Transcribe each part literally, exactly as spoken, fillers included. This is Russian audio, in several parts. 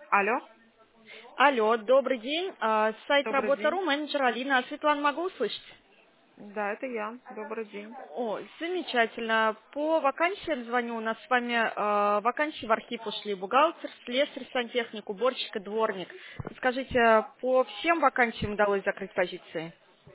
Алло, Алло, добрый день. А, Сайт добрый день. Работа.ру, менеджер Алина. А Светлана, могу услышать? Да, это я. Добрый день. О, замечательно. По вакансиям звоню. У нас с вами э, вакансии в архив ушли. Бухгалтер, слесарь, сантехник, уборщик и дворник. Скажите, по всем вакансиям удалось закрыть позиции?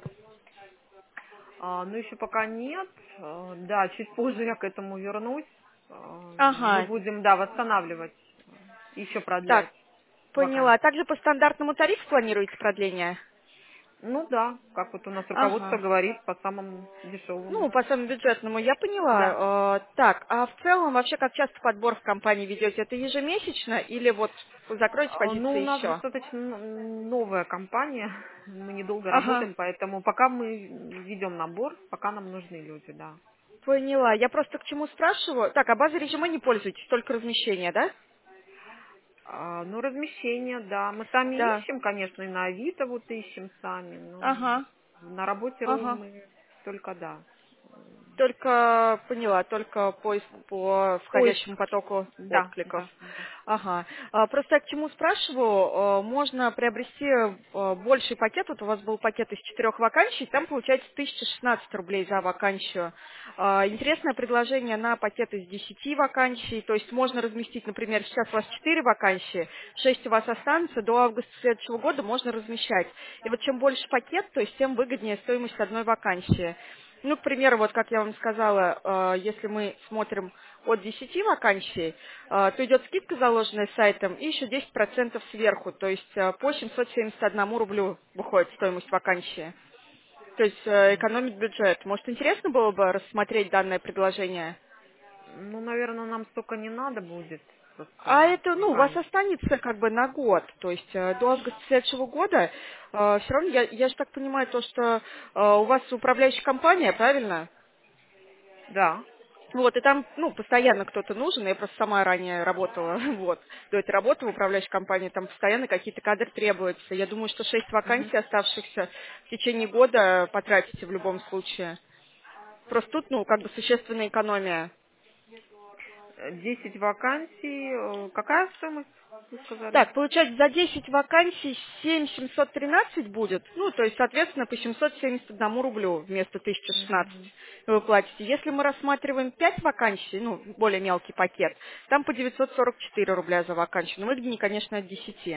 А, ну, еще пока нет. А, да, чуть позже я к этому вернусь. А, мы Ага, будем, да, восстанавливать, еще так, продлять поняла. вакансии. Также по стандартному тарифу планируете продление? Ну да, как вот у нас руководство Ага. говорит, по самому дешевому. Ну, по самому бюджетному, я Да. поняла. Э, так, а в целом вообще как часто подбор в компании ведете? Это ежемесячно или вот закроете А, ну, у позиции нас еще? достаточно н- новая компания, мы недолго Ага, работаем, поэтому пока мы ведем набор, пока нам нужны люди, да. поняла. Я просто к чему спрашиваю. Так, а базой резюме не пользуетесь, только размещение, да? А, ну, размещение, да. Мы сами Да. ищем, конечно, и на Авито вот ищем сами, но Ага, на работе РУ ага. мы только, да. Только поняла, только поиск по Поиск. входящему потоку Да, откликов. да, да. Ага. А, Просто я к чему спрашиваю, э, можно приобрести э, больший пакет, вот у вас был пакет из четырех вакансий, там получается тысяча шестнадцать рублей за вакансию. А, Интересное предложение на пакет из десяти вакансий, то есть можно разместить, например, сейчас у вас четыре вакансии, шесть у вас останется, до августа следующего года можно размещать. И вот чем больше пакет, то есть тем выгоднее стоимость одной вакансии. Ну, к примеру, вот как я вам сказала, э, если мы смотрим от десяти вакансий, э, то идет скидка, заложенная сайтом, и еще десять процентов сверху, то есть э, по семьсот семьдесят одному рублю выходит стоимость вакансии. То есть э, экономить бюджет. Может, интересно было бы рассмотреть данное предложение? Ну, наверное, нам столько не надо будет. А Просто это, ну, у вас вакансий. останется как бы на год, то есть э, до августа следующего года. Все равно, я, я же так понимаю, то, что э, у вас управляющая компания, правильно? Да. Вот, и там, ну, постоянно кто-то нужен, я просто сама ранее работала, вот, до этой работы в управляющей компании, там постоянно какие-то кадры требуются. Я думаю, что шесть Мгм. вакансий, оставшихся в течение года, потратите в любом случае. Просто тут, ну, как бы существенная экономия. Э, десять вакансий. Э, Какая стоимость, вы сказали? Так, получается, за десять вакансий семь семьсот тринадцать будет, ну, то есть, соответственно, по семьсот семьдесят одному рублю вместо тысячи шестнадцать Мгм. вы платите. Если мы рассматриваем пять вакансий, ну, более мелкий пакет, там по девятьсот сорок четыре рубля за вакансию. Но выгоднее, конечно, от десяти.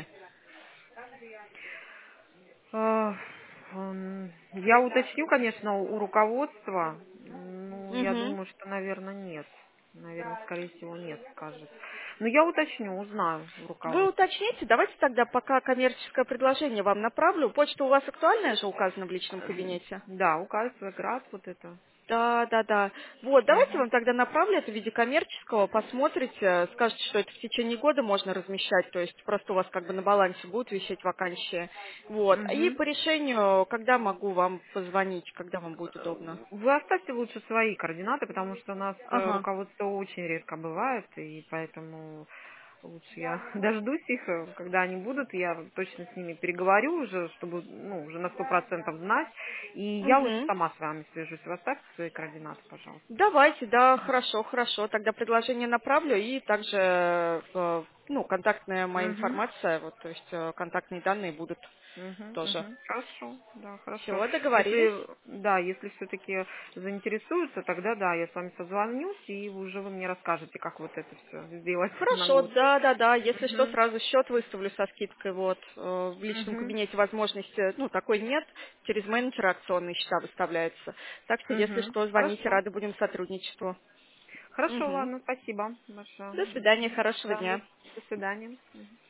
А, м, Я уточню, конечно, у руководства. Ну, я Мгм. думаю, что, наверное, нет. Наверное, скорее всего, нет, скажет. Но я уточню, узнаю у Вы руководства. уточните, давайте тогда пока коммерческое предложение вам направлю. Почта у вас актуальная же указана в личном М, кабинете? Да, указывай град, вот это. Да, да, да. Вот, давайте Мгм. вам тогда направлю это в виде коммерческого, посмотрите, скажете, что это в течение года можно размещать, то есть просто у вас как бы на балансе будут висеть вакансии. Вот. И Мгм. по решению, когда могу вам позвонить, когда вам будет удобно? Вы оставьте лучше свои координаты, потому что у нас э, Ага. руководство очень редко бывает, и поэтому лучше я дождусь их, э, когда они будут, я точно с ними переговорю уже, чтобы ну, уже на сто процентов знать, и я лучше Угу. сама с вами свяжусь. Вы оставьте свои координаты, пожалуйста. Давайте, да, хорошо, хорошо. Тогда предложение направлю и также э, ну, контактная моя Угу. информация, вот, то есть э, контактные данные будут Мгм, тоже. мгм. Хорошо, да, хорошо. Все, договорились. Если, да, если все-таки заинтересуются, тогда да, я с вами созвонюсь, и уже вы мне расскажете, как вот это все сделать на Хорошо, год. да, да, да. Если что, Мгм, сразу счет выставлю со скидкой. Вот э, в личном мгм, кабинете возможности, ну, такой нет. Через менеджера акционные счета выставляются. Так что, если мгм. что, звоните, Хорошо. рады будем сотрудничеству. Хорошо, Мгм. ладно, спасибо большое. До свидания, Мгм. хорошего Да, до, дня. до свидания. Мгм.